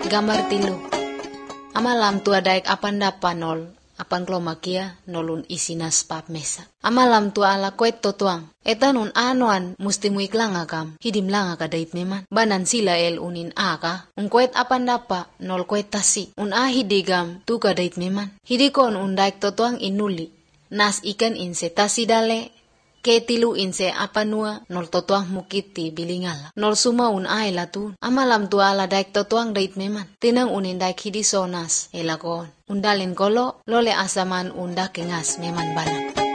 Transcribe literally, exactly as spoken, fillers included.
Gambar tilu. Amalam tua daik apan dapa nol. Apan klomakia nolun isinas pap mesa. Amalam tua ala kwet totuang. Etanun anuan musti muiklanga kam. Hidim langa ka dait meman. Banan sila el unin aka. Un kwet apan dapa nol kwet tasi. Un a hidigam tu ka dait meman. Hidikon un daik totuang inuli. Nas ikan inse tasi dale. Ketilu inse apanua nol totuang mukiti bilingala. Nol suma un ay latun. Amalam tua ala daik totuang dait meman. Tinang unin daik hidi sonas elakon. Undalin kolo lole asaman unda kengas meman banan.